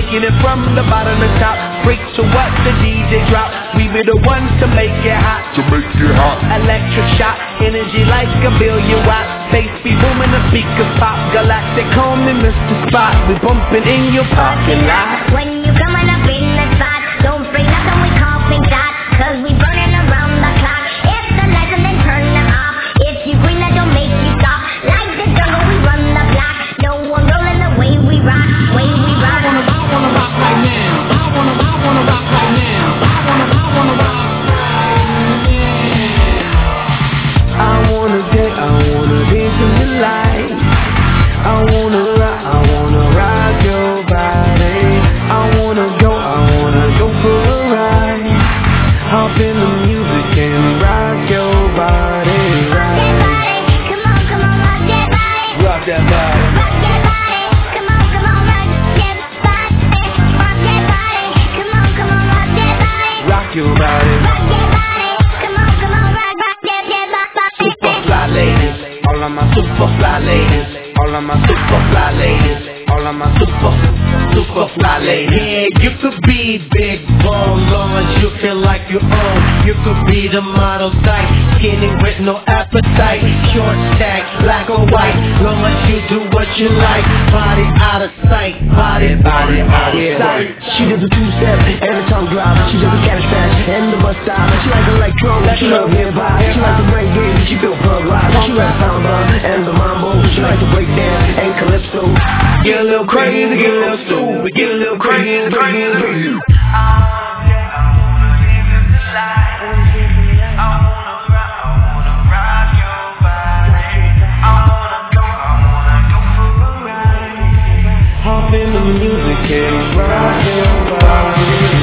taking it from the bottom to top. Freak to what the DJ drop. We be the ones to make it hot. Electric shock, energy like a billion watts. Bass be booming, the speakers pop. Galactic home and Mr. Spot. We bumping in your parking lot. When you coming up in the spot, don't freak nothing, we coughing dot. Cause we burning around the clock. If the lights and then turn them off. If you green, that don't make you stop. Like the jungle, we run the block. No one rolling the way we rock. Way we rock. I wanna rock right now. I wanna rock right now. I wanna rock right now. I wanna dance in the light. I wanna rock your body. I wanna go for a ride. Hop in the music and rock your body. Rock that body, come on, rock that body. Rock that body. Rock that body, come on, rock that body. Rock that body, come on, rock that body. Rock your body. Rock that body, come on, rock that body. Super fly ladies, all of my super fly ladies, all of my super fly ladies, all of my super fly ladies. Yeah, you could be big bone, long as you feel like you own. You could be the model type, skinny with no appetite, short stack, black or white, long as you do what you like. Body out of sight, body out of sight. She does a two-step and a tongue drop. She does a cabbage patch and the bus stop. She likes electro, she loves hip-hop. She likes the reggae, she built pub rock. She likes samba and the mambo. She likes to break dance and calypso. Get a little crazy, get a little stupid, get a little crazy, crazy. Hop in the music and rock your body.